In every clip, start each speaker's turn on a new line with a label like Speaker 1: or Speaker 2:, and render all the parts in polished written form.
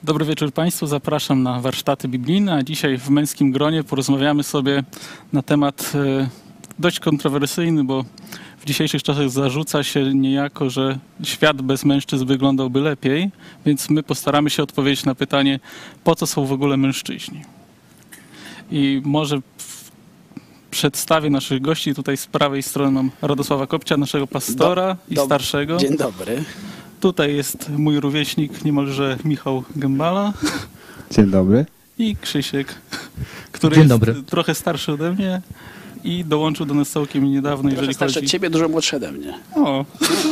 Speaker 1: Dobry wieczór Państwu, zapraszam na warsztaty biblijne, a dzisiaj w męskim gronie porozmawiamy sobie na temat dość kontrowersyjny, bo w dzisiejszych czasach zarzuca się niejako, że świat bez mężczyzn wyglądałby lepiej, więc my postaramy się odpowiedzieć na pytanie, po co są w ogóle mężczyźni. I może przedstawię naszych gości. Tutaj z prawej strony mam Radosława Kopcia, naszego pastora i starszego.
Speaker 2: Dzień dobry.
Speaker 1: Tutaj jest mój rówieśnik niemalże Michał Gębala.
Speaker 3: Dzień dobry.
Speaker 1: I Krzysiek, który
Speaker 4: Dzień
Speaker 1: jest
Speaker 4: dobry.
Speaker 1: trochę starszy ode mnie i dołączył do nas całkiem niedawno,
Speaker 2: Trochę
Speaker 1: jeżeli
Speaker 2: starszy
Speaker 1: chodzi...
Speaker 2: od ciebie, dużo młodszy ode mnie.
Speaker 1: O.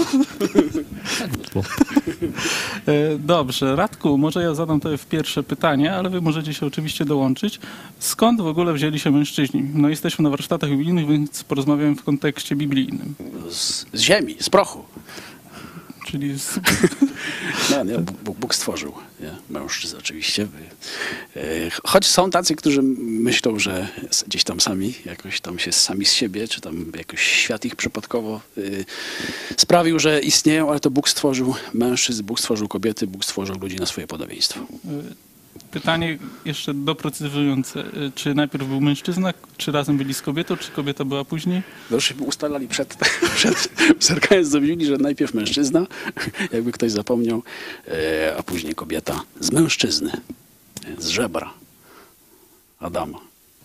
Speaker 1: Dobrze, Radku, może ja zadam tobie pierwsze pytanie, ale wy możecie się oczywiście dołączyć. Skąd w ogóle wzięli się mężczyźni? No jesteśmy na warsztatach biblijnych, więc porozmawiamy w kontekście biblijnym.
Speaker 2: Z ziemi, z prochu.
Speaker 1: Czyli
Speaker 2: No, nie, Bóg stworzył mężczyzn oczywiście. Choć są tacy, którzy myślą, że gdzieś tam sami, jakoś tam się sami z siebie, czy tam jakoś świat ich przypadkowo sprawił, że istnieją, ale to Bóg stworzył mężczyzn, Bóg stworzył kobiety, Bóg stworzył ludzi na swoje podobieństwo.
Speaker 1: pytanie jeszcze doprecyzujące. Czy najpierw był mężczyzna, czy razem byli z kobietą, czy kobieta była później?
Speaker 2: No już ustalali przed zerkając do Biblii, że najpierw mężczyzna, jakby ktoś zapomniał, a później kobieta z mężczyzny, z żebra Adama.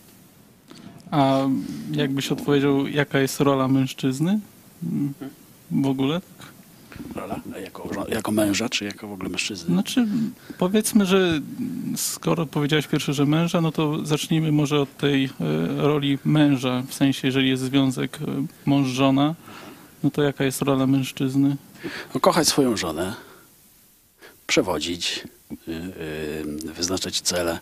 Speaker 1: A jakbyś odpowiedział, jaka jest rola mężczyzny w ogóle?
Speaker 2: Rola? Jako męża, czy jako w ogóle mężczyzny?
Speaker 1: Znaczy, powiedzmy, że skoro powiedziałeś pierwszy, że męża, no to zacznijmy może od tej roli męża. W sensie, jeżeli jest związek mąż-żona, no to jaka jest rola mężczyzny?
Speaker 2: No, kochać swoją żonę, przewodzić, wyznaczać cele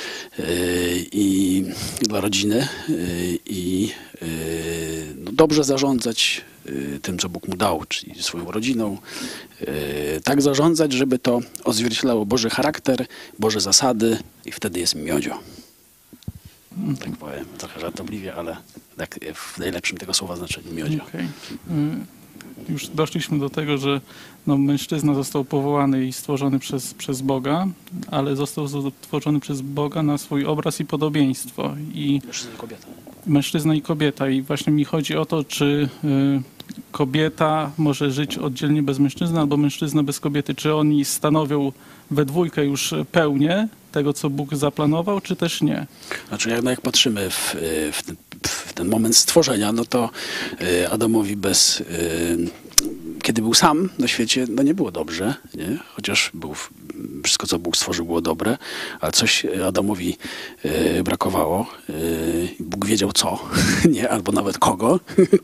Speaker 2: i dla rodziny i no, dobrze zarządzać tym, co Bóg mu dał, czyli swoją rodziną. Tak zarządzać, żeby to odzwierciedlało Boży charakter, Boże zasady i wtedy jest miodzio. Tak powiem, trochę żartobliwie, ale tak w najlepszym tego słowa znaczeniu miodzio.
Speaker 1: Okay. Już doszliśmy do tego, że no, mężczyzna został powołany i stworzony przez Boga, ale został stworzony przez Boga na swój obraz i podobieństwo.
Speaker 2: Mężczyzna i kobieta.
Speaker 1: Mężczyzna i kobieta. I właśnie mi chodzi o to, czy kobieta może żyć oddzielnie bez mężczyzny, albo mężczyzna bez kobiety. Czy oni stanowią we dwójkę już pełnię tego, co Bóg zaplanował, czy też nie?
Speaker 2: Znaczy, jak patrzymy w ten moment stworzenia, no to Adamowi kiedy był sam na świecie, no nie było dobrze, nie? Chociaż wszystko, co Bóg stworzył, było dobre, ale coś Adamowi brakowało. Bóg wiedział co, nie? Albo nawet kogo,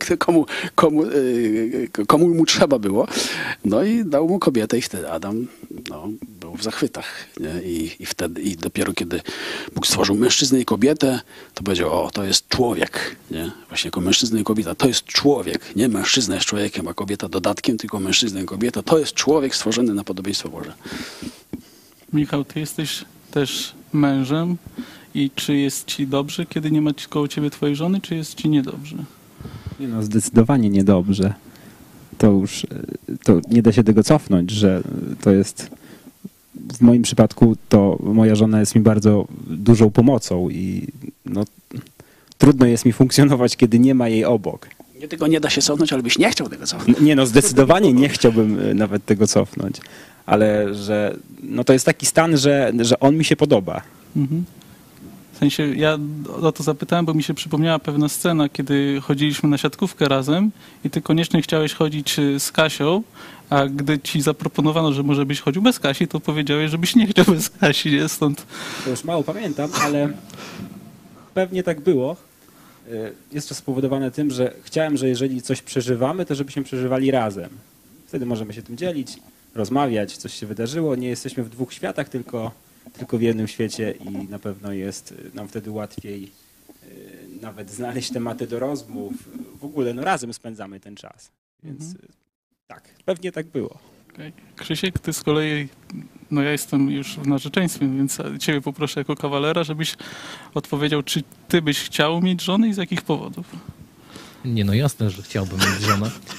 Speaker 2: komu mu trzeba było. No i dał mu kobietę i wtedy Adam był w zachwytach. Nie? I dopiero kiedy Bóg stworzył mężczyznę i kobietę, to powiedział, to jest człowiek. Nie? Właśnie jako mężczyzna i kobieta, to jest człowiek. Nie mężczyzna jest człowiekiem, a kobieta dodatkiem, tylko mężczyzna i kobieta. To jest człowiek stworzony na podobieństwo Boże.
Speaker 1: Michał, ty jesteś też mężem i czy jest ci dobrze, kiedy nie ma koło ciebie twojej żony, czy jest ci niedobrze?
Speaker 3: Nie no, zdecydowanie niedobrze. To nie da się tego cofnąć, że to jest... W moim przypadku to moja żona jest mi bardzo dużą pomocą i no, trudno jest mi funkcjonować, kiedy nie ma jej obok.
Speaker 2: Tego nie da się cofnąć, ale byś nie chciał tego cofnąć.
Speaker 3: Nie no, zdecydowanie nie chciałbym nawet tego cofnąć, ale że no, to jest taki stan, że on mi się podoba.
Speaker 1: Mhm. W sensie ja o to zapytałem, bo mi się przypomniała pewna scena, kiedy chodziliśmy na siatkówkę razem i ty koniecznie chciałeś chodzić z Kasią, a gdy ci zaproponowano, że może byś chodził bez Kasi, to powiedziałeś, żebyś nie chciał bez Kasi, nie? Stąd...
Speaker 3: To już mało pamiętam, ale pewnie tak było. Jest to spowodowane tym, że chciałem, że jeżeli coś przeżywamy, to żebyśmy przeżywali razem. Wtedy możemy się tym dzielić, rozmawiać, coś się wydarzyło. Nie jesteśmy w dwóch światach, tylko w jednym świecie i na pewno jest nam wtedy łatwiej nawet znaleźć tematy do rozmów. W ogóle no, razem spędzamy ten czas. Więc tak, pewnie tak było.
Speaker 1: Okay. Krzysiek, ty z kolei, no ja jestem już w narzeczeństwie, więc ciebie poproszę jako kawalera, żebyś odpowiedział, czy ty byś chciał mieć żonę i z jakich powodów?
Speaker 4: Nie, no jasne, że chciałbym mieć żonę.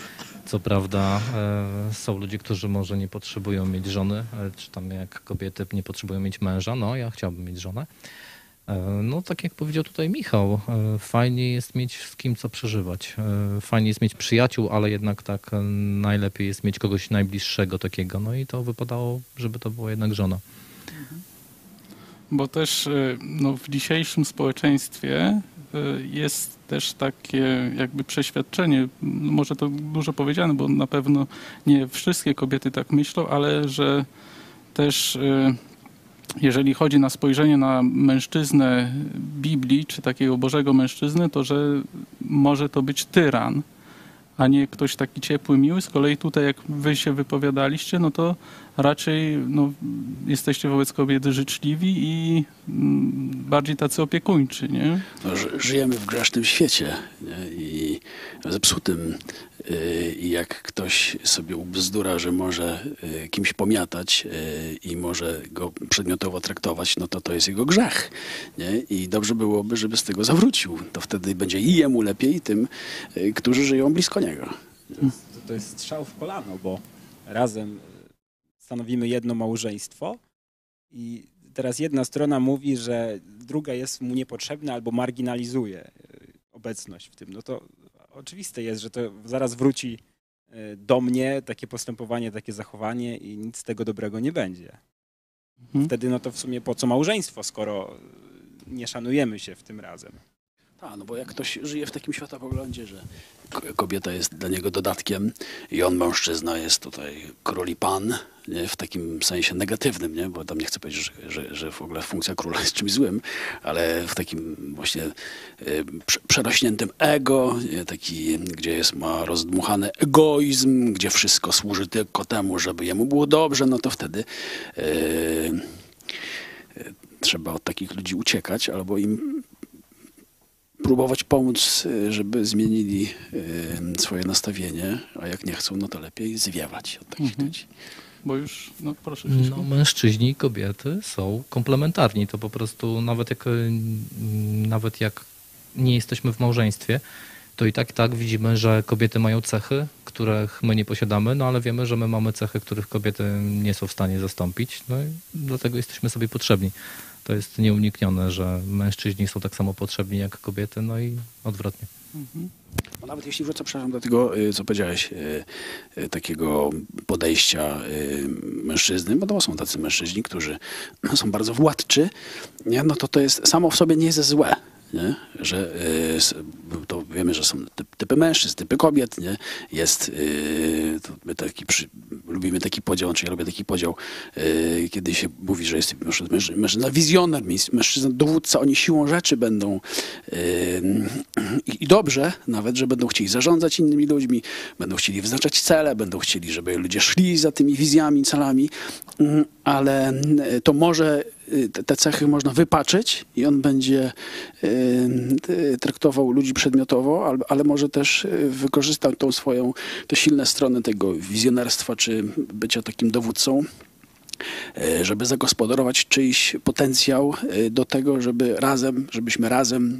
Speaker 4: Co prawda są ludzie, którzy może nie potrzebują mieć żony, czy tam jak kobiety nie potrzebują mieć męża. No, ja chciałbym mieć żonę. No, tak jak powiedział tutaj Michał, fajnie jest mieć z kim co przeżywać. Fajnie jest mieć przyjaciół, ale jednak tak najlepiej jest mieć kogoś najbliższego takiego. No i to wypadało, żeby to była jednak żona.
Speaker 1: Bo też no, w dzisiejszym społeczeństwie jest też takie jakby przeświadczenie, może to dużo powiedziane, bo na pewno nie wszystkie kobiety tak myślą, ale że też jeżeli chodzi na spojrzenie na mężczyznę Biblii, czy takiego Bożego mężczyznę, to że może to być tyran, a nie ktoś taki ciepły, miły. Z kolei tutaj, jak wy się wypowiadaliście, no to raczej no, jesteście wobec kobiety życzliwi i bardziej tacy opiekuńczy, nie?
Speaker 2: No, żyjemy w grzesznym świecie, nie? I zepsutym. I jak ktoś sobie ubzdura, że może kimś pomiatać i może go przedmiotowo traktować, no to jest jego grzech. Nie? I dobrze byłoby, żeby z tego zawrócił. To wtedy będzie i jemu lepiej, i tym, którzy żyją blisko niego.
Speaker 3: To jest strzał w kolano, bo razem stanowimy jedno małżeństwo i teraz jedna strona mówi, że druga jest mu niepotrzebna albo marginalizuje obecność w tym. No to oczywiste jest, że to zaraz wróci do mnie takie postępowanie, takie zachowanie i nic z tego dobrego nie będzie. Wtedy no to w sumie po co małżeństwo, skoro nie szanujemy się w tym razem.
Speaker 2: Tak, no bo jak ktoś żyje w takim światopoglądzie, że kobieta jest dla niego dodatkiem i on, mężczyzna, jest tutaj król i pan, nie? W takim sensie negatywnym, nie? Bo tam nie chcę powiedzieć, że w ogóle funkcja króla jest czymś złym, ale w takim właśnie przerośniętym ego, nie? Taki, gdzie ma rozdmuchany egoizm, gdzie wszystko służy tylko temu, żeby jemu było dobrze, no to wtedy trzeba od takich ludzi uciekać albo im próbować pomóc, żeby zmienili swoje nastawienie, a jak nie chcą, no to lepiej zwiewać od takich ludzi.
Speaker 1: Bo już, no proszę.
Speaker 4: No, mężczyźni i kobiety są komplementarni. To po prostu nawet jak nie jesteśmy w małżeństwie, to i tak widzimy, że kobiety mają cechy, których my nie posiadamy, no ale wiemy, że my mamy cechy, których kobiety nie są w stanie zastąpić, no i dlatego jesteśmy sobie potrzebni. To jest nieuniknione, że mężczyźni są tak samo potrzebni jak kobiety, no i odwrotnie.
Speaker 2: No nawet jeśli wrócę, przepraszam, do tego, co powiedziałeś, takiego podejścia mężczyzny, bo to są tacy mężczyźni, którzy są bardzo władczy, nie? No to jest samo w sobie nie jest złe. Nie? Że to wiemy, że są typy mężczyzn, typy kobiet, nie? Jest lubimy taki podział, czy ja lubię taki podział, kiedy się mówi, że jest mężczyzna wizjoner, mężczyzna dowódca, oni siłą rzeczy będą i dobrze nawet, że będą chcieli zarządzać innymi ludźmi, będą chcieli wyznaczać cele, będą chcieli, żeby ludzie szli za tymi wizjami, celami, ale to może te cechy można wypaczyć i on będzie traktował ludzi przedmiotowo, ale może też wykorzystał te silne strony tego wizjonerstwa czy bycia takim dowódcą, żeby zagospodarować czyjś potencjał do tego, żebyśmy razem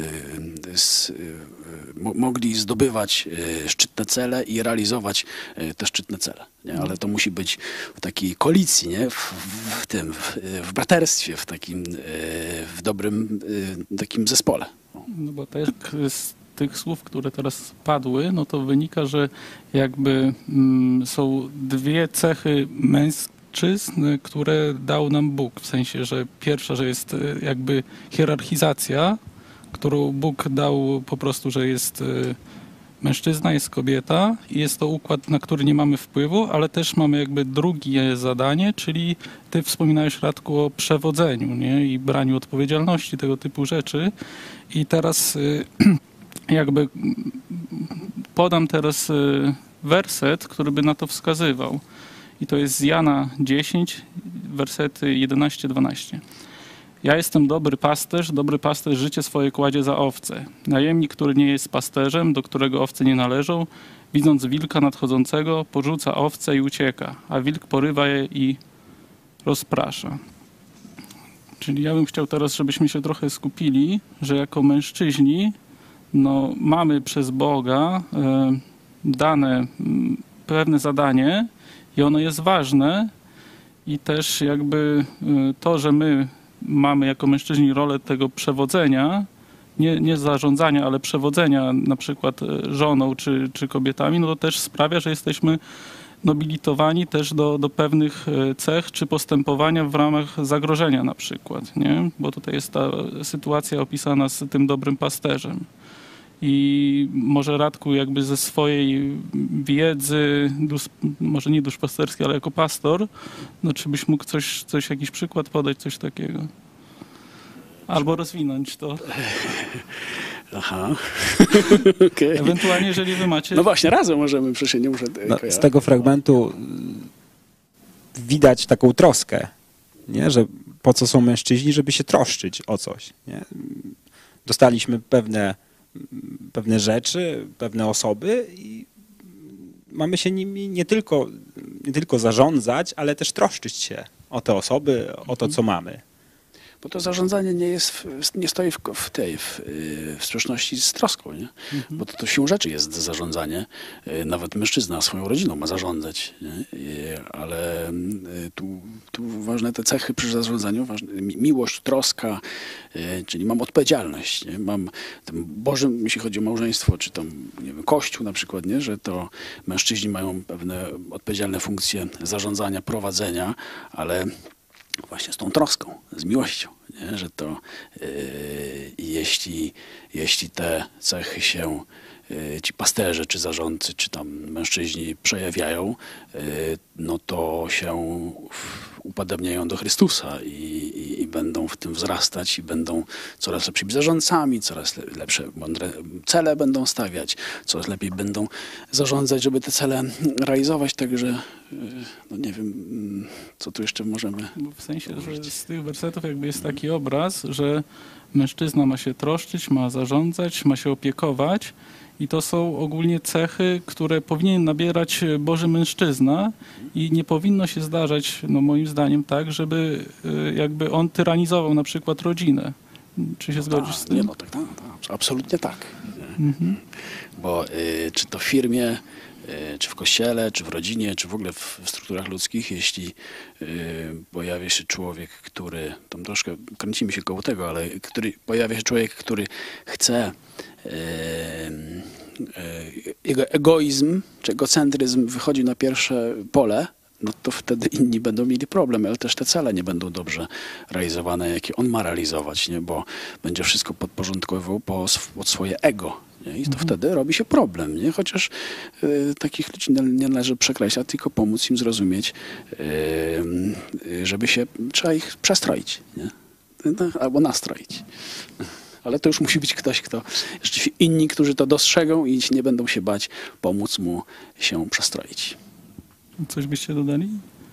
Speaker 2: mogli zdobywać szczytne cele i realizować te szczytne cele. Nie? Ale to musi być w takiej koalicji, nie? W braterstwie, w dobrym takim zespole.
Speaker 1: No bo tak z tych słów, które teraz padły, no to wynika, że jakby są dwie cechy mężczyzn, które dał nam Bóg. W sensie, że pierwsza, że jest jakby hierarchizacja, którą Bóg dał po prostu, że jest mężczyzna, jest kobieta i jest to układ, na który nie mamy wpływu, ale też mamy jakby drugie zadanie, czyli ty wspominałeś, Radku, o przewodzeniu, nie? I braniu odpowiedzialności, tego typu rzeczy. I teraz jakby podam teraz werset, który by na to wskazywał. I to jest z Jana 10, wersety 11-12. Ja jestem dobry pasterz życie swoje kładzie za owce. Najemnik, który nie jest pasterzem, do którego owce nie należą, widząc wilka nadchodzącego, porzuca owce i ucieka, a wilk porywa je i rozprasza. Czyli ja bym chciał teraz, żebyśmy się trochę skupili, że jako mężczyźni no, mamy przez Boga dane pewne zadanie i ono jest ważne i też jakby to, że my mamy jako mężczyźni rolę tego przewodzenia, nie zarządzania, ale przewodzenia na przykład żoną czy kobietami, no to też sprawia, że jesteśmy nobilitowani też do pewnych cech czy postępowania w ramach zagrożenia na przykład, nie? Bo tutaj jest ta sytuacja opisana z tym dobrym pasterzem. I może Radku jakby ze swojej wiedzy, może nie duszpasterskiej, ale jako pastor, no czy byś mógł jakiś przykład podać, coś takiego? Albo rozwinąć to.
Speaker 2: Aha. Okay.
Speaker 1: Ewentualnie, jeżeli wy macie...
Speaker 2: No właśnie, razem możemy, przecież nie muszę...
Speaker 3: Z tego fragmentu widać taką troskę, nie? Że po co są mężczyźni, żeby się troszczyć o coś. Nie? Dostaliśmy pewne rzeczy, pewne osoby i mamy się nimi nie tylko zarządzać, ale też troszczyć się o te osoby, o to, co mamy.
Speaker 2: Bo to zarządzanie nie stoi w sprzeczności z troską, nie? Bo to siłą rzeczy jest zarządzanie. Nawet mężczyzna swoją rodziną ma zarządzać, nie? Ale tu ważne te cechy przy zarządzaniu, miłość, troska, czyli mam odpowiedzialność, nie? Mam tym Bożym, jeśli chodzi o małżeństwo, czy tam, nie wiem, Kościół na przykład, nie? Że to mężczyźni mają pewne odpowiedzialne funkcje zarządzania, prowadzenia, ale właśnie z tą troską, z miłością, nie? Że to jeśli te cechy się ci pasterze, czy zarządcy, czy tam mężczyźni przejawiają, no to się upodabniają do Chrystusa i będą w tym wzrastać i będą coraz lepszymi zarządcami, coraz lepsze, mądre cele będą stawiać, coraz lepiej będą zarządzać, żeby te cele realizować, także no nie wiem, co tu jeszcze możemy...
Speaker 1: W sensie, że z tych wersetów jakby jest taki obraz, że mężczyzna ma się troszczyć, ma zarządzać, ma się opiekować i to są ogólnie cechy, które powinien nabierać Boży mężczyzna i nie powinno się zdarzać, no moim zdaniem tak, żeby jakby on tyranizował na przykład rodzinę. Czy się zgodzisz z tym?
Speaker 2: Nie, no tak, absolutnie tak. Bo czy to w firmie, czy w kościele, czy w rodzinie, czy w ogóle w strukturach ludzkich, jeśli pojawia się człowiek, który, tam troszkę kręcimy się koło tego, ale pojawia się człowiek, który chce, jego egoizm, czy egocentryzm wychodzi na pierwsze pole, no to wtedy inni będą mieli problem, ale też te cele nie będą dobrze realizowane, jakie on ma realizować, nie? Bo będzie wszystko podporządkowywał pod swoje ego. Nie? I to wtedy robi się problem, nie? Chociaż takich ludzi nie należy przekreślać, tylko pomóc im zrozumieć, żeby trzeba ich przestroić, nie? Albo nastroić. Ale to już musi być ktoś, kto jeszcze inni, którzy to dostrzegą i nie będą się bać, pomóc mu się przestroić.
Speaker 1: Coś byście dodali?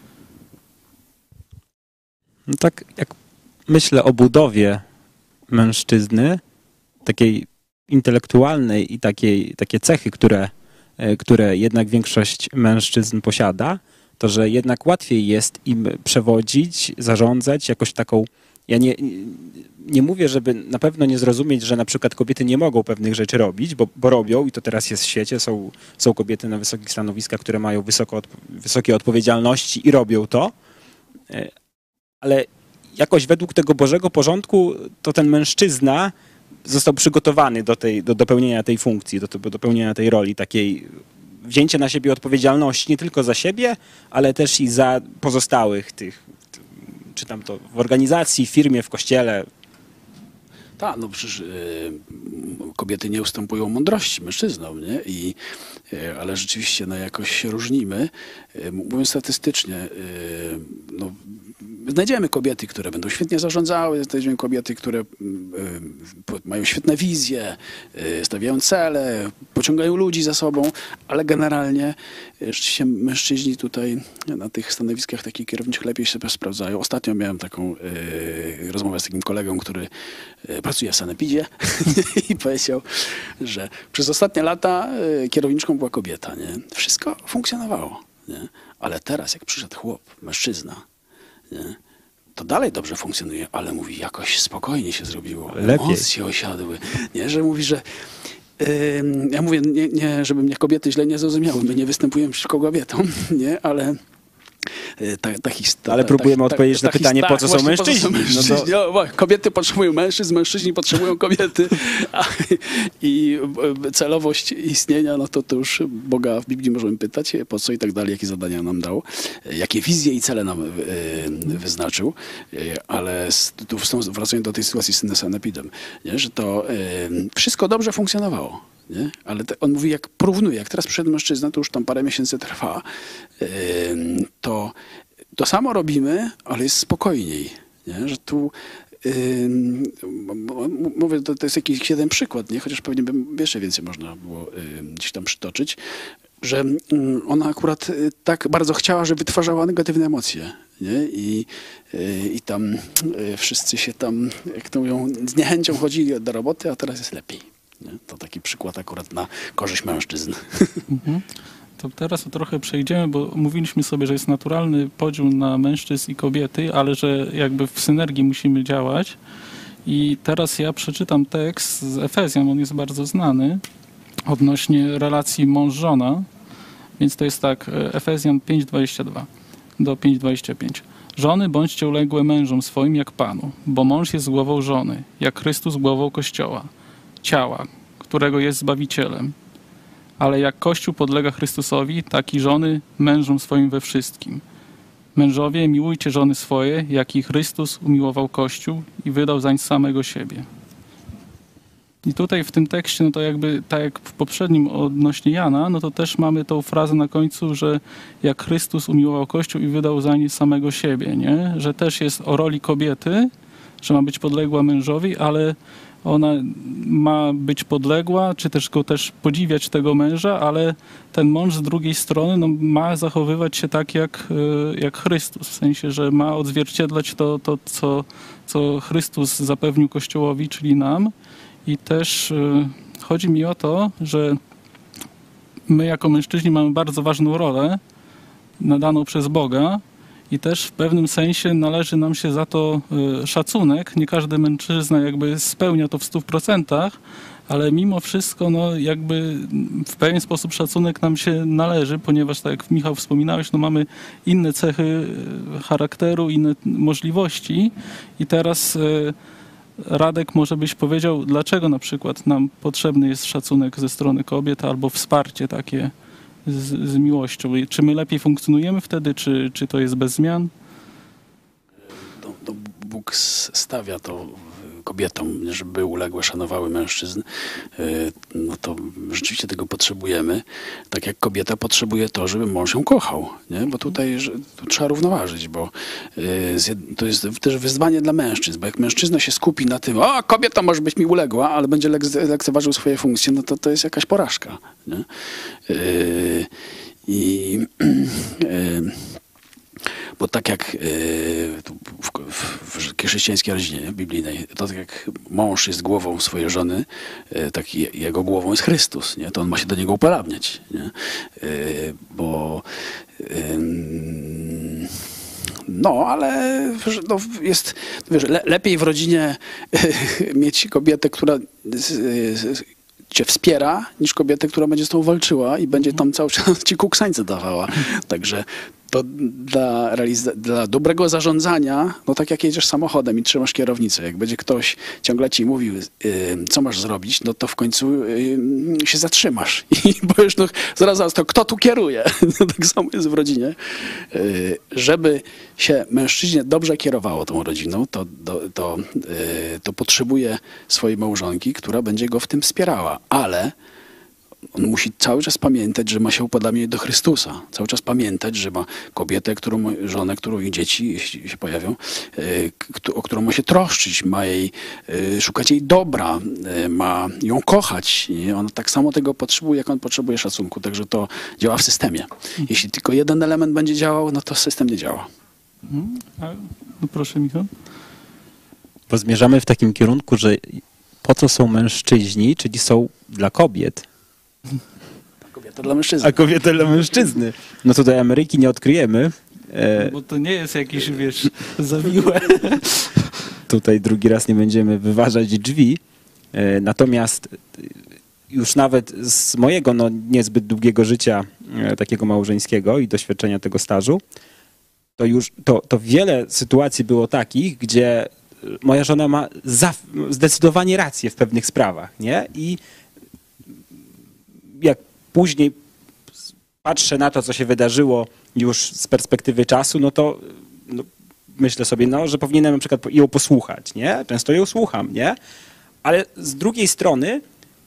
Speaker 3: No tak jak myślę o budowie mężczyzny, takiej intelektualnej i takie cechy, które jednak większość mężczyzn posiada, to że jednak łatwiej jest im przewodzić, zarządzać jakoś taką... Ja nie mówię, żeby na pewno nie zrozumieć, że na przykład kobiety nie mogą pewnych rzeczy robić, bo robią i to teraz jest w świecie. Są kobiety na wysokich stanowiskach, które mają wysokie odpowiedzialności i robią to, ale jakoś według tego Bożego porządku to ten mężczyzna został przygotowany do pełnienia tej funkcji, do pełnienia tej roli takiej, wzięcie na siebie odpowiedzialności nie tylko za siebie, ale też i za pozostałych tych, czy tam to w organizacji, w firmie, w kościele.
Speaker 2: Tak, no przecież kobiety nie ustępują mądrości mężczyznom, nie? Ale rzeczywiście no, jakoś się różnimy. Mówiąc statystycznie, no, znajdziemy kobiety, które będą świetnie zarządzały, znajdziemy kobiety, które mają świetne wizje, stawiają cele, pociągają ludzi za sobą, ale generalnie rzeczywiście mężczyźni tutaj na tych stanowiskach takich kierowniczych lepiej się sprawdzają. Ostatnio miałem taką rozmowę z takim kolegą, który pracuje w sanepidzie i powiedział, że przez ostatnie lata kierowniczką była kobieta. Nie? Wszystko funkcjonowało. Nie? Ale teraz jak przyszedł chłop, mężczyzna, nie? To dalej dobrze funkcjonuje, ale mówi, jakoś spokojnie się zrobiło,
Speaker 3: lepiej.
Speaker 2: emocje osiadły. Nie? Że mówi, że Ja mówię, nie, żeby mnie kobiety źle nie zrozumiały, my nie występujemy przeciwko kobietom, nie, ale
Speaker 3: Ale próbujemy odpowiedzieć na pytanie, po co są mężczyźni.
Speaker 2: Kobiety potrzebują mężczyzn, mężczyźni potrzebują kobiety. I celowość istnienia, no to już Boga w Biblii możemy pytać, po co i tak dalej, jakie zadania nam dał, jakie wizje i cele nam wyznaczył. Ale tu wracając do tej sytuacji z Sanepidem, nie, że to wszystko dobrze funkcjonowało. Nie? Ale on mówi, jak porównuje, jak teraz przyszedł mężczyzna, to już tam parę miesięcy trwa, to samo robimy, ale jest spokojniej. Nie? Że tu mówię, to jest jakiś jeden przykład, nie? Chociaż pewnie by jeszcze więcej można było gdzieś tam przytoczyć, że ona akurat tak bardzo chciała, że wytwarzała negatywne emocje. Nie? I tam wszyscy się tam, jak to mówią, z niechęcią chodzili do roboty, a teraz jest lepiej. Nie? To taki przykład akurat na korzyść mężczyzn.
Speaker 1: Mhm. To teraz trochę przejdziemy, bo mówiliśmy sobie, że jest naturalny podział na mężczyzn i kobiety, ale że jakby w synergii musimy działać. I teraz ja przeczytam tekst z Efezjan, on jest bardzo znany, odnośnie relacji mąż-żona. Więc to jest tak, Efezjan 5:22 do 5:25. Żony, bądźcie uległe mężom swoim jak Panu, bo mąż jest głową żony, jak Chrystus głową Kościoła, ciała, którego jest Zbawicielem. Ale jak Kościół podlega Chrystusowi, tak i żony mężom swoim we wszystkim. Mężowie, miłujcie żony swoje, jak i Chrystus umiłował Kościół i wydał zań samego siebie. I tutaj w tym tekście, no to jakby tak jak w poprzednim odnośnie Jana, no to też mamy tą frazę na końcu, że jak Chrystus umiłował Kościół i wydał zań samego siebie, nie? Że też jest o roli kobiety, że ma być podległa mężowi, ale ona ma być podległa, czy też go też podziwiać tego męża, ale ten mąż z drugiej strony no, ma zachowywać się tak jak Chrystus, w sensie, że ma odzwierciedlać to co Chrystus zapewnił Kościołowi, czyli nam. I też chodzi mi o to, że my jako mężczyźni mamy bardzo ważną rolę nadaną przez Boga i też w pewnym sensie należy nam się za to szacunek. Nie każdy mężczyzna jakby spełnia to w 100%, ale mimo wszystko no jakby w pewien sposób szacunek nam się należy, ponieważ tak jak Michał wspominałeś, no mamy inne cechy charakteru, inne możliwości i teraz Radek, może byś powiedział, dlaczego na przykład nam potrzebny jest szacunek ze strony kobiet albo wsparcie takie z miłością? Czy my lepiej funkcjonujemy wtedy, czy to jest bez zmian?
Speaker 2: Bóg stawia to kobietom, żeby uległe, szanowały mężczyzn, no to rzeczywiście tego potrzebujemy. Tak jak kobieta potrzebuje to, żeby mąż ją kochał, nie? Bo tutaj tu trzeba równoważyć, bo to jest też wyzwanie dla mężczyzn, bo jak mężczyzna się skupi na tym, o, kobieta może być mi uległa, ale będzie lekceważył swoje funkcje, no to jest jakaś porażka, nie? Bo tak jak w chrześcijańskiej rodzinie biblijnej, to tak jak mąż jest głową swojej żony, tak jego głową jest Chrystus, nie? To on ma się do niego upodabniać, nie? Bo no, ale no, jest, wiesz, lepiej w rodzinie mieć kobietę, która cię wspiera, niż kobietę, która będzie z tobą walczyła i będzie tam cały czas ci kuksańce dawała. Także to dla dobrego zarządzania, no tak jak jedziesz samochodem i trzymasz kierownicę, jak będzie ktoś ciągle ci mówił, co masz zrobić, no to w końcu się zatrzymasz. I powiesz, no zaraz, to kto tu kieruje? No, tak samo jest w rodzinie. Żeby się mężczyźnie dobrze kierowało tą rodziną, to potrzebuje swojej małżonki, która będzie go w tym wspierała, ale on musi cały czas pamiętać, że ma się upodabniać do Chrystusa. Cały czas pamiętać, że ma kobietę, żonę, i dzieci, jeśli się pojawią, o którą ma się troszczyć, ma jej szukać jej dobra, ma ją kochać. I on tak samo tego potrzebuje, jak on potrzebuje szacunku. Także to działa w systemie. Jeśli tylko jeden element będzie działał, no to system nie działa.
Speaker 1: No proszę, Michał.
Speaker 3: Bo zmierzamy w takim kierunku, że po co są mężczyźni, czyli są dla kobiet.
Speaker 2: Kobieta dla mężczyzny.
Speaker 3: A kobieta dla mężczyzny. No tutaj Ameryki nie odkryjemy.
Speaker 1: No bo to nie jest jakieś, wiesz, zawiłe.
Speaker 3: Tutaj drugi raz nie będziemy wyważać drzwi. Natomiast już nawet z mojego niezbyt długiego życia takiego małżeńskiego i doświadczenia tego stażu, to wiele sytuacji było takich, gdzie moja żona ma zdecydowanie rację w pewnych sprawach, nie? I jak później patrzę na to, co się wydarzyło już z perspektywy czasu, no to myślę sobie, że powinienem na przykład ją posłuchać, nie? Często ją słucham, nie? Ale z drugiej strony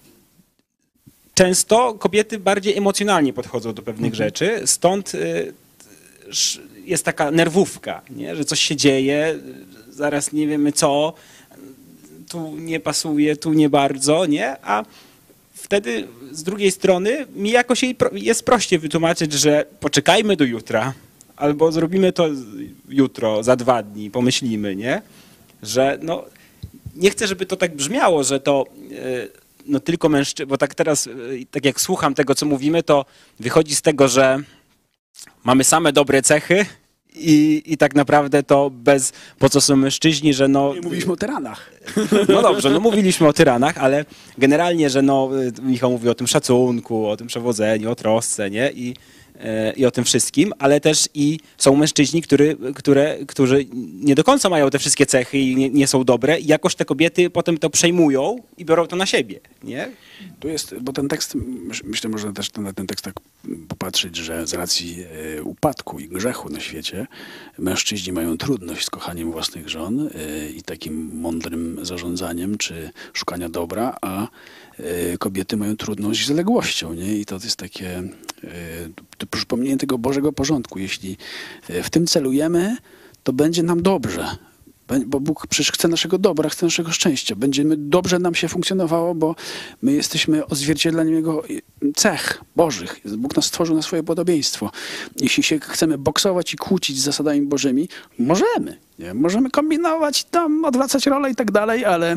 Speaker 3: często kobiety bardziej emocjonalnie podchodzą do pewnych rzeczy, stąd jest taka nerwówka, nie? Że coś się dzieje, zaraz nie wiemy co, tu nie pasuje, tu nie bardzo, nie? A wtedy z drugiej strony mi jakoś jest prościej wytłumaczyć, że poczekajmy do jutra, albo zrobimy to jutro, za 2 dni, pomyślimy, nie? Że nie chcę, żeby to tak brzmiało, że to tylko mężczyzn, bo tak teraz, tak jak słucham tego, co mówimy, to wychodzi z tego, że mamy same dobre cechy i tak naprawdę to po co są mężczyźni, że
Speaker 2: Nie mówiliśmy o tyranach.
Speaker 3: No dobrze, mówiliśmy o tyranach, ale generalnie, że Michał mówi o tym szacunku, o tym przewodzeniu, o trosce, nie? I o tym wszystkim, ale też i są mężczyźni, którzy nie do końca mają te wszystkie cechy i nie są dobre i jakoś te kobiety potem to przejmują i biorą to na siebie, nie?
Speaker 2: Tu jest, bo ten tekst, myślę, można też na ten tekst tak popatrzeć, że z racji upadku i grzechu na świecie mężczyźni mają trudność z kochaniem własnych żon i takim mądrym zarządzaniem czy szukania dobra, a kobiety mają trudność z zaległością, nie? I to jest takie przypomnienie tego Bożego porządku. Jeśli w tym celujemy, to będzie nam dobrze. Bo Bóg przecież chce naszego dobra, chce naszego szczęścia. Dobrze nam się funkcjonowało, bo my jesteśmy odzwierciedleniem Jego cech Bożych. Bóg nas stworzył na swoje podobieństwo. Jeśli się chcemy boksować i kłócić z zasadami Bożymi, możemy. Nie? Możemy kombinować, tam odwracać rolę i tak dalej, ale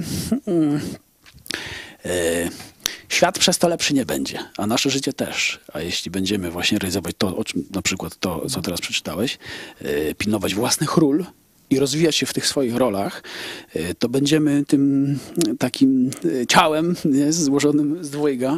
Speaker 2: świat przez to lepszy nie będzie, a nasze życie też. A jeśli będziemy właśnie realizować to, na przykład to, co teraz przeczytałeś, pilnować własnych ról, i rozwijać się w tych swoich rolach, to będziemy tym takim ciałem złożonym z dwojga,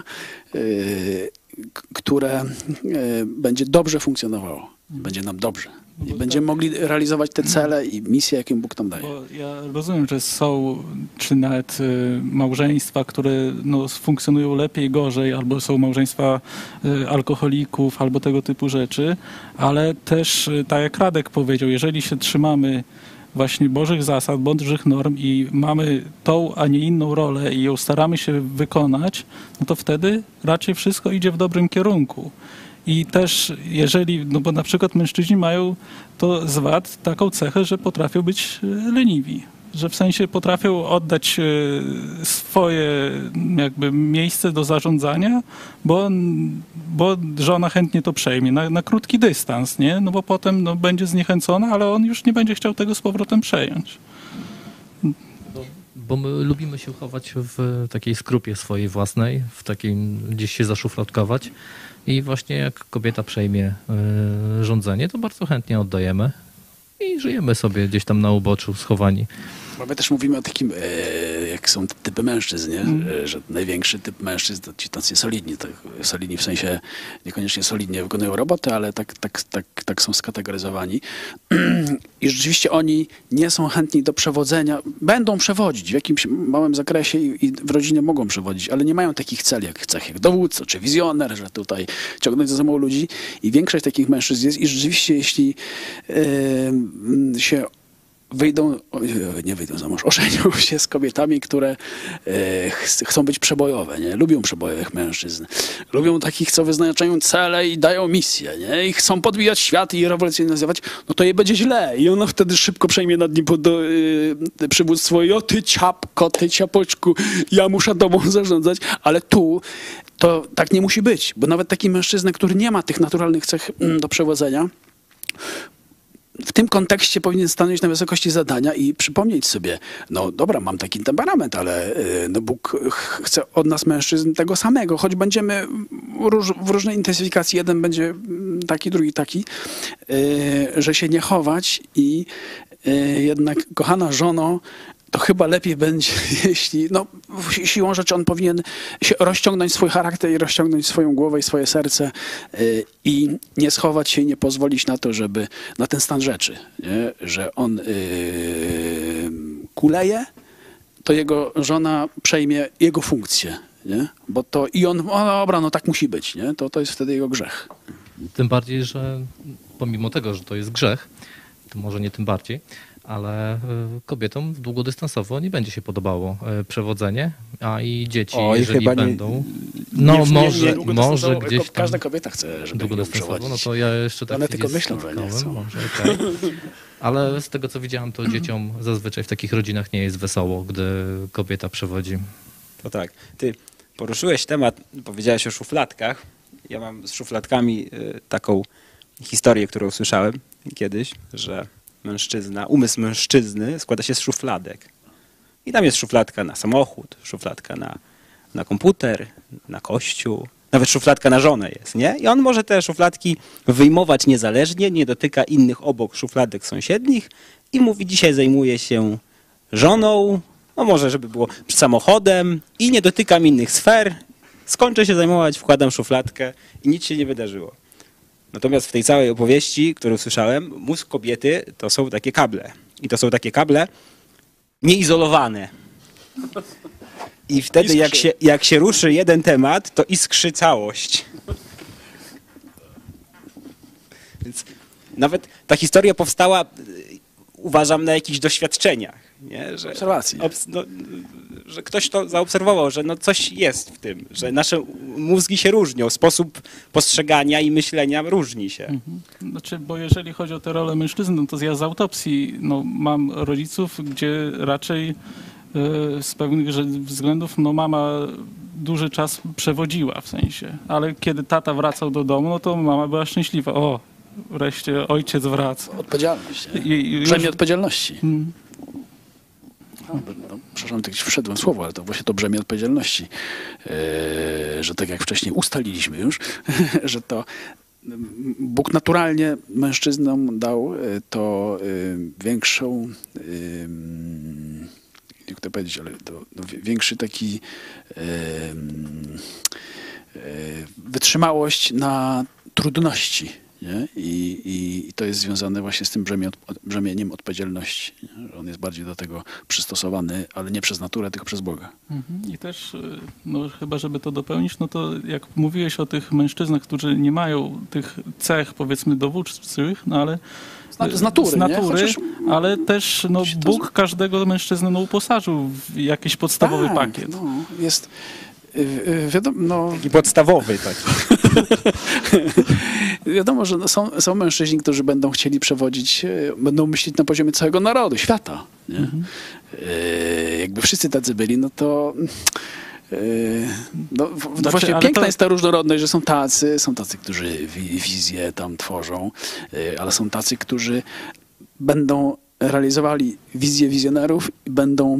Speaker 2: które będzie dobrze funkcjonowało. Będzie nam dobrze. I będziemy mogli realizować te cele i misje, jakie Bóg nam daje.
Speaker 1: Bo ja rozumiem, że są, czy nawet małżeństwa, które funkcjonują lepiej, gorzej, albo są małżeństwa alkoholików, albo tego typu rzeczy, ale też, tak jak Radek powiedział, jeżeli się trzymamy właśnie Bożych zasad, Bożych norm i mamy tą, a nie inną rolę i ją staramy się wykonać, no to wtedy raczej wszystko idzie w dobrym kierunku. I też jeżeli, bo na przykład mężczyźni mają to z wad taką cechę, że potrafią być leniwi. Że w sensie potrafią oddać swoje jakby miejsce do zarządzania, bo żona chętnie to przejmie na krótki dystans, nie? No bo potem będzie zniechęcona, ale on już nie będzie chciał tego z powrotem przejąć.
Speaker 4: Bo my lubimy się chować w takiej skrupie swojej własnej, w takim gdzieś się zaszufladkować i właśnie jak kobieta przejmie rządzenie, to bardzo chętnie oddajemy i żyjemy sobie gdzieś tam na uboczu schowani.
Speaker 2: Bo my też mówimy o takim, jak są typy mężczyzn, nie? Że największy typ mężczyzn to ci tacy solidni. Solidni w sensie niekoniecznie solidnie wykonują robotę, ale tak są skategoryzowani. I rzeczywiście oni nie są chętni do przewodzenia. Będą przewodzić w jakimś małym zakresie i w rodzinie mogą przewodzić, ale nie mają takich celi jak dowódca czy wizjoner, że tutaj ciągnąć za sobą ludzi. I większość takich mężczyzn jest. I rzeczywiście jeśli się nie wyjdą za mąż, ożenią się z kobietami, które chcą być przebojowe, nie? Lubią przebojowych mężczyzn. Lubią takich, co wyznaczają cele i dają misję, nie? I chcą podbijać świat i rewolucjonizować, no to jej będzie źle. I ona wtedy szybko przejmie nad nim przywództwo i ty ciapko, ty ciapoczku, ja muszę tobą zarządzać. Ale tu to tak nie musi być, bo nawet taki mężczyzna, który nie ma tych naturalnych cech do przewodzenia, w tym kontekście powinien stanąć na wysokości zadania i przypomnieć sobie, no dobra, mam taki temperament, ale Bóg chce od nas mężczyzn tego samego, choć będziemy w różnej intensyfikacji, jeden będzie taki, drugi taki, że się nie chować i jednak, kochana żono, to chyba lepiej będzie, jeśli, no siłą rzeczy on powinien się rozciągnąć swój charakter i rozciągnąć swoją głowę i swoje serce i nie schować się i nie pozwolić na to, żeby, na ten stan rzeczy, nie? Że on kuleje, to jego żona przejmie jego funkcję, nie? Bo to i on, o dobra, no tak musi być, nie? To jest wtedy jego grzech.
Speaker 4: Tym bardziej, że pomimo tego, że to jest grzech, to może nie tym bardziej, ale kobietom długodystansowo nie będzie się podobało przewodzenie, a i dzieci, jeżeli
Speaker 3: chyba
Speaker 4: będą... No może gdzieś tam...
Speaker 2: Każda kobieta chce, żeby ją przewodzić.
Speaker 4: No to ja jeszcze tak
Speaker 2: one tylko myślą, że nie chcą.
Speaker 4: Może, okay. Ale z tego, co widziałem, to dzieciom zazwyczaj w takich rodzinach nie jest wesoło, gdy kobieta przewodzi.
Speaker 3: To tak. Ty poruszyłeś temat, powiedziałeś o szufladkach. Ja mam z szufladkami taką historię, którą słyszałem kiedyś, że umysł mężczyzny składa się z szufladek. I tam jest szufladka na samochód, szufladka na komputer, na kościół, nawet szufladka na żonę jest, nie? I on może te szufladki wyjmować niezależnie, nie dotyka innych obok szufladek sąsiednich i mówi, dzisiaj zajmuję się żoną, no może żeby było samochodem i nie dotykam innych sfer, skończę się zajmować, wkładam szufladkę i nic się nie wydarzyło. Natomiast w tej całej opowieści, którą słyszałem, mózg kobiety to są takie kable. I to są takie kable nieizolowane. I wtedy jak się ruszy jeden temat, to iskrzy całość. Więc nawet ta historia powstała, uważam, na jakichś doświadczeniach. Nie? Że,
Speaker 2: obserwacji.
Speaker 3: Że ktoś to zaobserwował, że no coś jest w tym, że nasze mózgi się różnią, sposób postrzegania i myślenia różni się.
Speaker 1: Znaczy, bo jeżeli chodzi o tę rolę mężczyzny, no to ja z autopsji mam rodziców, gdzie raczej z pewnych względów mama duży czas przewodziła w sensie, ale kiedy tata wracał do domu, no to mama była szczęśliwa. O, wreszcie ojciec wraca.
Speaker 2: Odpowiedzialność. Brzemię odpowiedzialności. Przepraszam, tak wszedłem w słowo, ale to właśnie to brzemię odpowiedzialności, że tak jak wcześniej ustaliliśmy już, że to Bóg naturalnie mężczyznom dał to większą, jak to powiedzieć, ale większy taki wytrzymałość na trudności. Nie? I to jest związane właśnie z tym brzemieniem odpowiedzialności. Nie? Że on jest bardziej do tego przystosowany, ale nie przez naturę, tylko przez Boga.
Speaker 1: I też, chyba żeby to dopełnić, no to jak mówiłeś o tych mężczyznach, którzy nie mają tych cech, powiedzmy, dowódczych, no ale
Speaker 2: z natury,
Speaker 1: Chociaż, ale też Bóg każdego mężczyznę uposażył w jakiś podstawowy pakiet.
Speaker 2: No, jest... Wiadomo,
Speaker 3: taki podstawowy taki.
Speaker 2: Wiadomo, że są mężczyźni, którzy będą chcieli przewodzić, będą myśleć na poziomie całego narodu, świata. Nie? Jakby wszyscy tacy byli, no to właśnie piękna jest ta różnorodność, że są tacy, którzy wizję tam tworzą, ale są tacy, którzy będą realizowali wizję wizjonerów i będą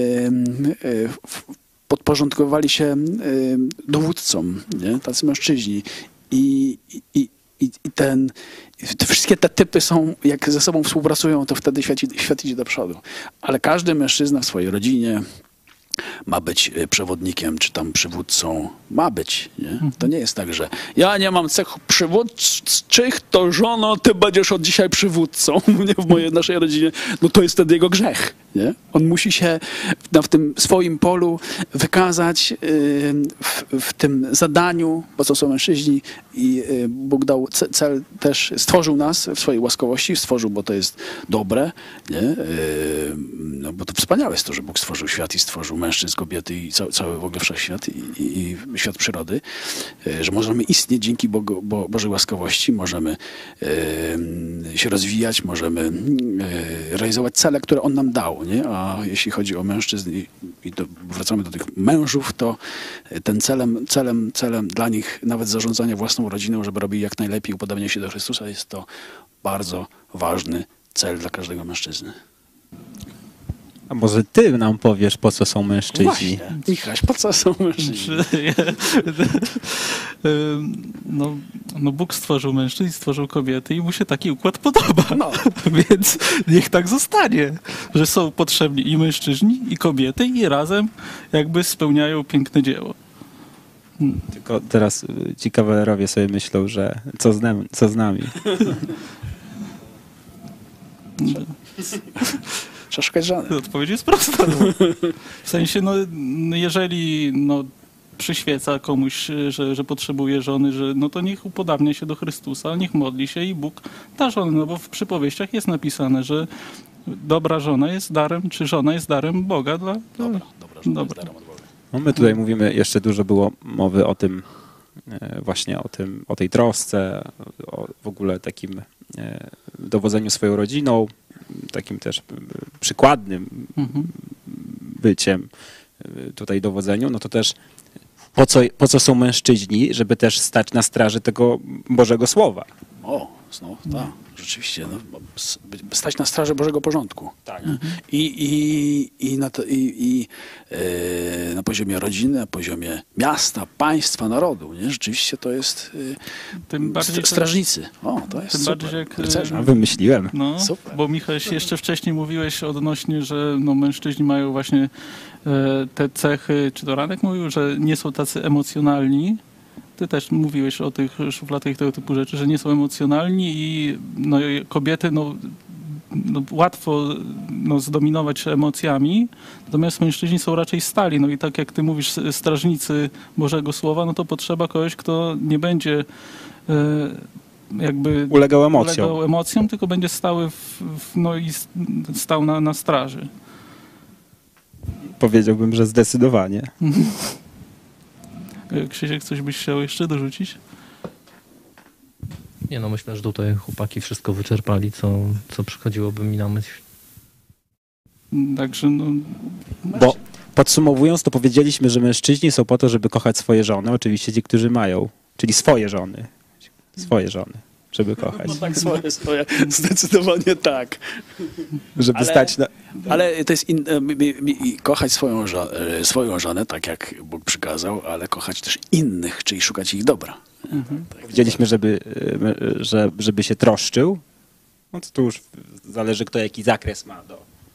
Speaker 2: podporządkowali się dowódcom, nie? Tacy mężczyźni. I wszystkie te typy są, jak ze sobą współpracują, to wtedy świat idzie do przodu. Ale każdy mężczyzna w swojej rodzinie ma być przewodnikiem, czy tam przywódcą. Ma być. Nie? To nie jest tak, że ja nie mam cech przywódczych, to żono, ty będziesz od dzisiaj przywódcą nie? W naszej rodzinie. No to jest wtedy jego grzech. Nie? On musi się w tym swoim polu wykazać w tym zadaniu, bo to są mężczyźni i Bóg dał cel też, stworzył nas w swojej łaskawości, stworzył, bo to jest dobre, nie? No, bo to wspaniałe jest to, że Bóg stworzył świat i stworzył mężczyzn, kobiety i cały w ogóle wszechświat i świat przyrody, że możemy istnieć dzięki Bożej łaskawości, możemy się rozwijać, możemy realizować cele, które On nam dał. Nie? A jeśli chodzi o mężczyzn i wracamy do tych mężów, to ten celem dla nich nawet zarządzania własną rodziną, żeby robili jak najlepiej upodobnienie się do Chrystusa, jest to bardzo ważny cel dla każdego mężczyzny.
Speaker 5: A może ty nam powiesz, po co są mężczyźni?
Speaker 2: Właśnie, Michaś, po co są mężczyźni?
Speaker 1: No Bóg stworzył mężczyzn, stworzył kobiety i mu się taki układ podoba.
Speaker 2: No.
Speaker 1: Więc niech tak zostanie, że są potrzebni i mężczyźni, i kobiety i razem jakby spełniają piękne dzieło.
Speaker 5: Tylko teraz ci kawalerowie sobie myślą, że co z nami?
Speaker 2: Trzeba szukać żony.
Speaker 1: Odpowiedź jest prosta. No. W sensie, jeżeli przyświeca komuś, że potrzebuje żony, no to niech upodabnia się do Chrystusa, niech modli się i Bóg da żonę, no bo w przypowieściach jest napisane, że dobra żona jest darem, czy żona jest darem Boga dla...
Speaker 2: Dobra, żona jest darem od Boga.
Speaker 5: No my tutaj mówimy, jeszcze dużo było mowy o tym, właśnie o tej trosce, w ogóle takim dowodzeniu swoją rodziną, takim też przykładnym byciem tutaj dowodzeniu, no to też po co są mężczyźni, żeby też stać na straży tego Bożego Słowa.
Speaker 2: O, znowu, tak, rzeczywiście. No, stać na straży Bożego porządku.
Speaker 5: Tak.
Speaker 2: I na poziomie rodziny, na poziomie miasta, państwa, narodu. Nie? Rzeczywiście to jest
Speaker 1: Tym bardziej
Speaker 2: strażnicy. O, to jest
Speaker 1: tym
Speaker 2: super.
Speaker 1: bardziej jak,
Speaker 2: Rycerze.
Speaker 5: A wymyśliłem.
Speaker 1: No,
Speaker 2: Super.
Speaker 1: bo Michał, jeszcze wcześniej mówiłeś odnośnie, że mężczyźni mają właśnie te cechy, czy to Ranek mówił, że nie są tacy emocjonalni. Ty też mówiłeś o tych szufladach i tego typu rzeczy, że nie są emocjonalni i kobiety łatwo zdominować emocjami, natomiast mężczyźni są raczej stali. No i tak jak ty mówisz, strażnicy Bożego Słowa, no to potrzeba kogoś, kto nie będzie
Speaker 5: Ulegał emocjom,
Speaker 1: tylko będzie stały stał na straży.
Speaker 5: Powiedziałbym, że zdecydowanie.
Speaker 1: Krzysiek, coś byś chciał jeszcze dorzucić?
Speaker 4: Nie no, myślę, że tutaj chłopaki wszystko wyczerpali, co przychodziłoby mi na myśl.
Speaker 1: Także
Speaker 5: Bo podsumowując, to powiedzieliśmy, że mężczyźni są po to, żeby kochać swoje żony, oczywiście ci, którzy mają, czyli swoje żony, żeby kochać.
Speaker 2: No tak, swoje. Zdecydowanie tak.
Speaker 5: Żeby stać na...
Speaker 2: Ale to jest kochać swoją żonę, tak jak Bóg przykazał, ale kochać też innych, czyli szukać ich dobra. Tak,
Speaker 5: Powiedzieliśmy, żeby się troszczył. No to tu już zależy, kto jaki zakres ma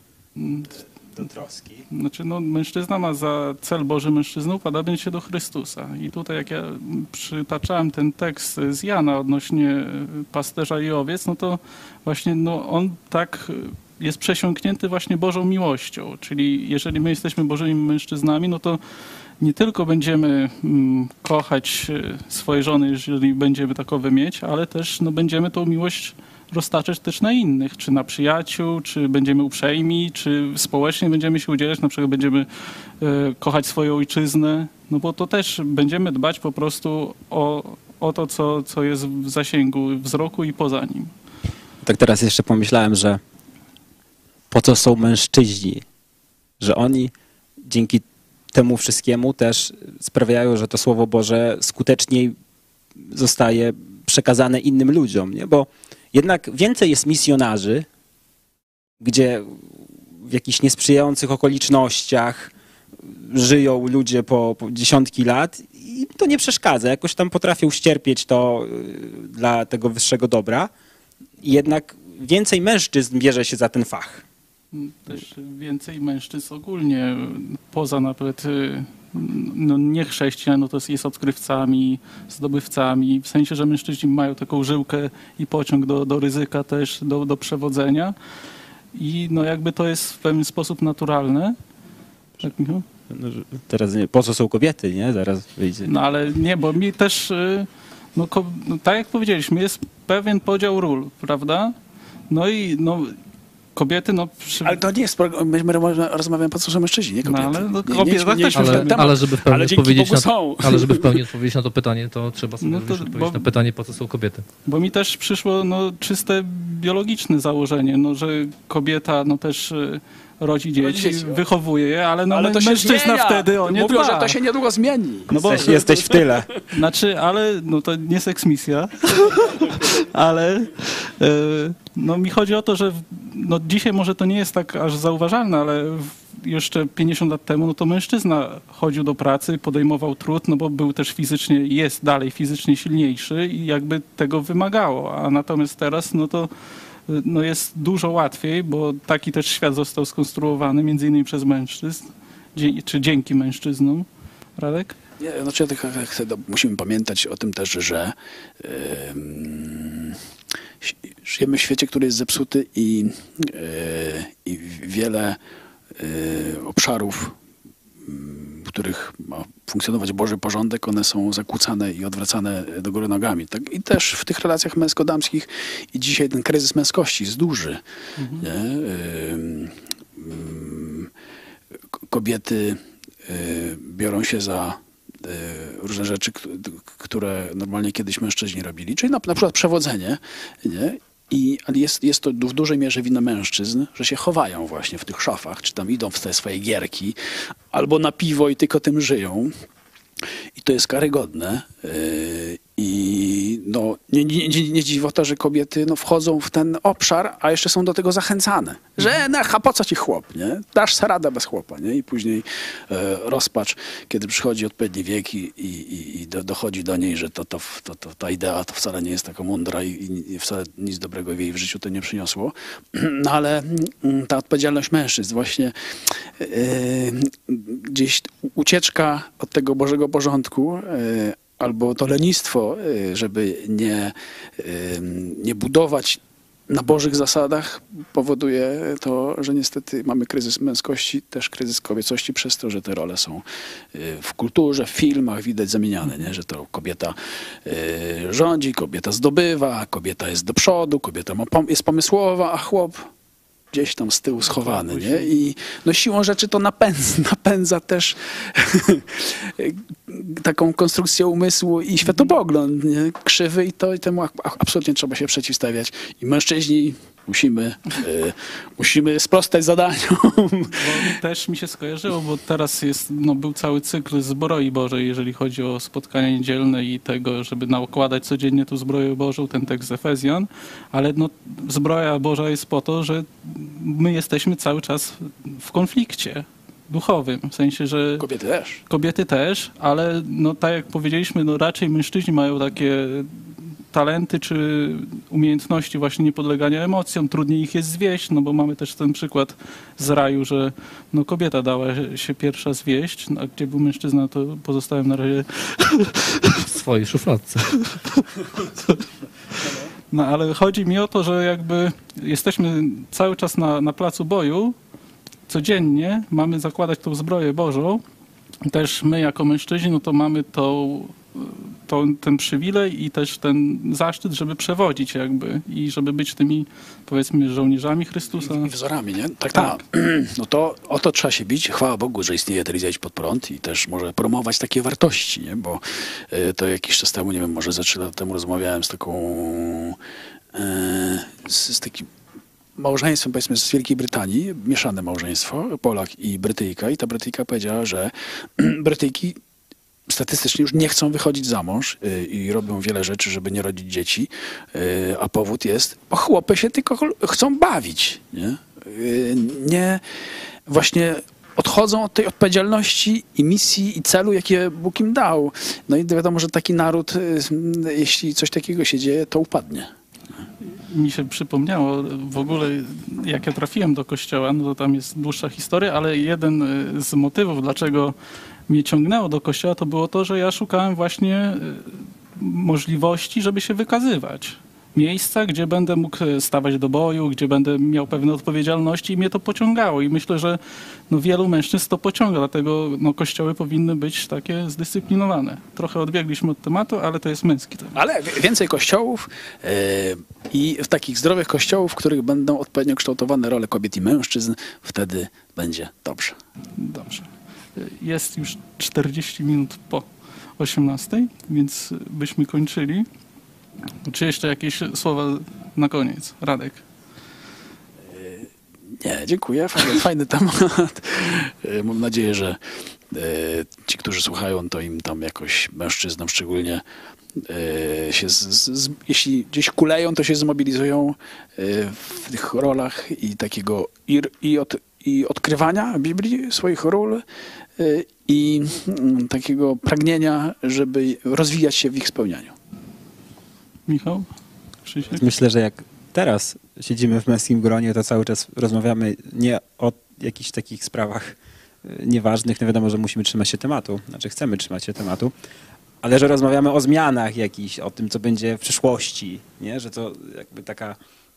Speaker 5: do troski.
Speaker 1: Znaczy, mężczyzna ma za cel Boży mężczyzną upodabniać się do Chrystusa. I tutaj jak ja przytaczałem ten tekst z Jana odnośnie pasterza i owiec, no to właśnie on tak jest przesiąknięty właśnie Bożą miłością. Czyli jeżeli my jesteśmy Bożymi mężczyznami, no to nie tylko będziemy kochać swoje żony, jeżeli będziemy takowe mieć, ale też będziemy tą miłość roztaczać też na innych, czy na przyjaciół, czy będziemy uprzejmi, czy społecznie będziemy się udzielać, na przykład będziemy kochać swoją ojczyznę, no bo to też będziemy dbać po prostu o to, co jest w zasięgu wzroku i poza nim.
Speaker 5: Tak teraz jeszcze pomyślałem, że po co są mężczyźni? Że oni dzięki temu wszystkiemu też sprawiają, że to Słowo Boże skuteczniej zostaje przekazane innym ludziom, nie? Bo jednak więcej jest misjonarzy, gdzie w jakichś niesprzyjających okolicznościach żyją ludzie po dziesiątki lat i to nie przeszkadza. Jakoś tam potrafią ścierpieć to dla tego wyższego dobra. I jednak więcej mężczyzn bierze się za ten fach.
Speaker 1: Też więcej mężczyzn ogólnie, poza nawet nie chrześcijan, no to jest odkrywcami, zdobywcami, w sensie, że mężczyźni mają taką żyłkę i pociąg do ryzyka też, do przewodzenia i jakby to jest w pewien sposób naturalne. Tak, Michał?
Speaker 5: Teraz nie, po co są kobiety, nie? Zaraz wyjdzie.
Speaker 1: No ale nie, bo mi też, tak jak powiedzieliśmy, jest pewien podział ról, prawda? No i kobiety,
Speaker 2: Ale to nie jest my rozmawiamy po co są mężczyźni, nie kobiety.
Speaker 1: Ale kobieta też
Speaker 4: ale żeby w pełni
Speaker 2: ale
Speaker 4: odpowiedzieć na to pytanie, to trzeba sobie również odpowiedzieć na pytanie, po co są kobiety.
Speaker 1: Bo mi też przyszło czyste biologiczne założenie, że kobieta też rodzi dzieci, wychowuje je, ale no
Speaker 2: Ale to się
Speaker 1: mężczyzna
Speaker 2: zmienia.
Speaker 1: wtedy o nie
Speaker 2: Mówią,
Speaker 1: dba.
Speaker 2: że to się niedługo zmieni.
Speaker 1: No bo,
Speaker 5: Jesteś w tyle.
Speaker 1: Znaczy, ale no to nie seksmisja, ale no mi chodzi o to, że no dzisiaj może to nie jest tak aż zauważalne, ale jeszcze 50 lat temu no to mężczyzna chodził do pracy, podejmował trud, no bo był też fizycznie, jest dalej fizycznie silniejszy i jakby tego wymagało, a natomiast teraz no to no jest dużo łatwiej, bo taki też świat został skonstruowany między innymi przez mężczyzn, czy dzięki mężczyznom. Radek?
Speaker 2: Nie, znaczy, musimy pamiętać o tym też, że żyjemy w świecie, który jest zepsuty i wiele obszarów, w których ma funkcjonować Boży porządek, one są zakłócane i odwracane do góry nogami. Tak? I też w tych relacjach męsko-damskich i dzisiaj ten kryzys męskości jest duży. Nie? Kobiety biorą się za różne rzeczy, które normalnie kiedyś mężczyźni robili, czyli na przykład przewodzenie, nie? Ale jest to w dużej mierze wina mężczyzn, że się chowają właśnie w tych szafach, czy tam idą w te swoje gierki, albo na piwo i tylko tym żyją. I to jest karygodne. I no, nie dziwota, że kobiety no, wchodzą w ten obszar, a jeszcze są do tego zachęcane. Że a po co ci chłop, nie? Dasz sobie radę bez chłopa, nie? I później rozpacz, kiedy przychodzi odpowiedni wiek i dochodzi do niej, że ta idea to wcale nie jest taka mądra i wcale nic dobrego jej w życiu to nie przyniosło. No ale ta odpowiedzialność mężczyzn właśnie gdzieś ucieczka od tego Bożego porządku, albo to lenistwo, żeby nie budować na Bożych zasadach, powoduje to, że niestety mamy kryzys męskości, też kryzys kobiecości przez to, że te role są w kulturze, w filmach widać zamieniane, nie? Że to kobieta rządzi, kobieta zdobywa, kobieta jest do przodu, kobieta jest pomysłowa, a chłop gdzieś tam z tyłu schowany, nie? I no siłą rzeczy to napędza też taką konstrukcję umysłu i światopogląd, nie? Krzywy i temu absolutnie trzeba się przeciwstawiać. I mężczyźni musimy sprostać zadaniom.
Speaker 1: Bo też mi się skojarzyło, bo teraz był cały cykl zbroi Bożej, jeżeli chodzi o spotkania niedzielne i tego, żeby nakładać codziennie tu zbroję Bożą, ten tekst z Efezjan, ale no, zbroja Boża jest po to, że my jesteśmy cały czas w konflikcie duchowym, w sensie, że... Kobiety też, ale no tak jak powiedzieliśmy, no raczej mężczyźni mają takie talenty czy umiejętności właśnie niepodlegania emocjom, trudniej ich jest zwieść, no bo mamy też ten przykład z raju, że no kobieta dała się pierwsza zwieść, a gdzie był mężczyzna, to pozostałem na razie
Speaker 4: w swojej szufladce.
Speaker 1: No ale chodzi mi o to, że jakby jesteśmy cały czas na placu boju, codziennie mamy zakładać tą zbroję Bożą. Też my jako mężczyźni, no to mamy ten przywilej i też ten zaszczyt, żeby przewodzić jakby i żeby być tymi, powiedzmy, żołnierzami Chrystusa.
Speaker 2: I wzorami, nie? Tak. No to o to trzeba się bić. Chwała Bogu, że istnieje telewizja Idź Pod Prąd i też może promować takie wartości, nie? Bo to jakiś czas temu, nie wiem, może ze 3 lata temu rozmawiałem z takim małżeństwem, powiedzmy, z Wielkiej Brytanii, mieszane małżeństwo, Polak i Brytyjka, i ta Brytyjka powiedziała, że Brytyjki statystycznie już nie chcą wychodzić za mąż i robią wiele rzeczy, żeby nie rodzić dzieci, a powód jest, bo chłopy się tylko chcą bawić, nie właśnie odchodzą od tej odpowiedzialności i misji i celu, jakie Bóg im dał. No i wiadomo, że taki naród, jeśli coś takiego się dzieje, to upadnie.
Speaker 1: Mi się przypomniało w ogóle, jak ja trafiłem do kościoła, no to tam jest dłuższa historia, ale jeden z motywów, dlaczego mnie ciągnęło do kościoła, to było to, że ja szukałem właśnie możliwości, żeby się wykazywać. Miejsca, gdzie będę mógł stawać do boju, gdzie będę miał pewne odpowiedzialności i mnie to pociągało. I myślę, że no, wielu mężczyzn to pociąga, dlatego no, kościoły powinny być takie zdyscyplinowane. Trochę odbiegliśmy od tematu, ale to jest męski temat.
Speaker 2: Ale więcej kościołów i w takich zdrowych kościołów, w których będą odpowiednio kształtowane role kobiet i mężczyzn, wtedy będzie dobrze.
Speaker 1: Dobrze. Jest już 40 minut po 18, więc byśmy kończyli. Czy jeszcze jakieś słowa na koniec? Radek?
Speaker 2: Nie, dziękuję. Fajny temat. Mam nadzieję, że ci, którzy słuchają, to im tam jakoś, mężczyznom szczególnie, jeśli gdzieś kuleją, to się zmobilizują w tych rolach i takiego i odkrywania Biblii, swoich ról i takiego pragnienia, żeby rozwijać się w ich spełnianiu.
Speaker 1: Michał? Krzysiek?
Speaker 5: Myślę, że jak teraz siedzimy w męskim gronie, to cały czas rozmawiamy nie o jakichś takich sprawach nieważnych. No wiadomo, że musimy trzymać się tematu, znaczy chcemy trzymać się tematu, ale że rozmawiamy o zmianach jakichś, o tym, co będzie w przyszłości, nie? Że to jakby taka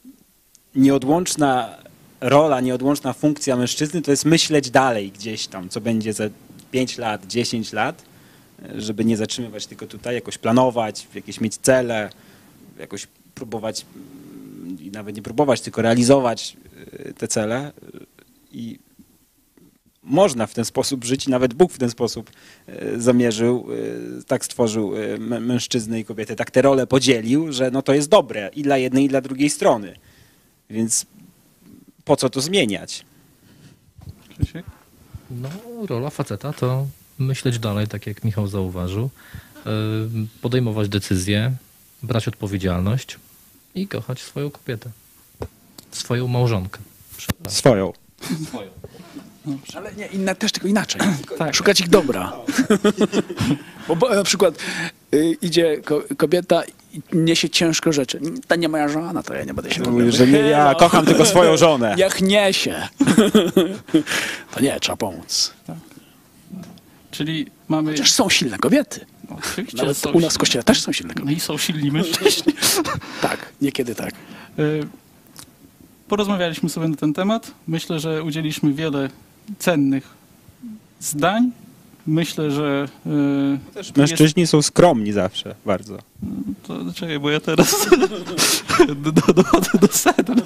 Speaker 5: nieodłączna rola, nieodłączna funkcja mężczyzny to jest myśleć dalej gdzieś tam, co będzie za 5 lat, 10 lat, żeby nie zatrzymywać tylko tutaj, jakoś planować, jakieś mieć cele, jakoś próbować i nawet nie próbować, tylko realizować te cele i można w ten sposób żyć i nawet Bóg w ten sposób zamierzył, tak stworzył mężczyznę i kobietę, tak te role podzielił, że no to jest dobre i dla jednej, i dla drugiej strony. Więc po co to zmieniać?
Speaker 1: Krzysiek?
Speaker 4: No, rola faceta to myśleć dalej, tak jak Michał zauważył, podejmować decyzje, brać odpowiedzialność i kochać swoją kobietę. Swoją małżonkę.
Speaker 5: Swoją.
Speaker 2: Ale nie, inne też tylko inaczej.
Speaker 1: Tak.
Speaker 2: Szukać ich dobra. Bo na przykład idzie kobieta i niesie ciężko rzeczy. To nie moja żona, to ja nie będę się
Speaker 5: Mówisz, że nie, ja kocham tylko swoją żonę.
Speaker 2: Jak niesie. To nie, trzeba pomóc.
Speaker 1: Czyli mamy...
Speaker 2: Chociaż są silne kobiety.
Speaker 1: No, oczywiście
Speaker 2: Nawet
Speaker 1: są
Speaker 2: u nas w
Speaker 1: silne.
Speaker 2: kościele też są silne
Speaker 1: No
Speaker 2: kobiety.
Speaker 1: i są silni mężczyźni.
Speaker 2: Tak, niekiedy tak.
Speaker 1: Porozmawialiśmy sobie na ten temat. Myślę, że udzieliliśmy wiele cennych zdań. Myślę, że...
Speaker 5: Mężczyźni są skromni zawsze, bardzo.
Speaker 1: To czekaj, bo ja teraz dochodzę do sedna.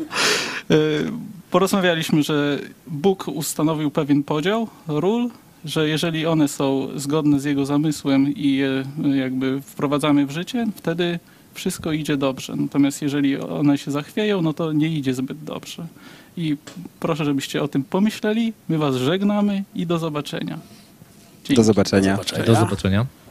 Speaker 1: Porozmawialiśmy, że Bóg ustanowił pewien podział ról, że jeżeli one są zgodne z Jego zamysłem i je jakby wprowadzamy w życie, wtedy wszystko idzie dobrze. Natomiast jeżeli one się zachwieją, no to nie idzie zbyt dobrze. I proszę, żebyście o tym pomyśleli. My was żegnamy i do zobaczenia. Dzięki.
Speaker 5: Do zobaczenia.
Speaker 4: Do zobaczenia.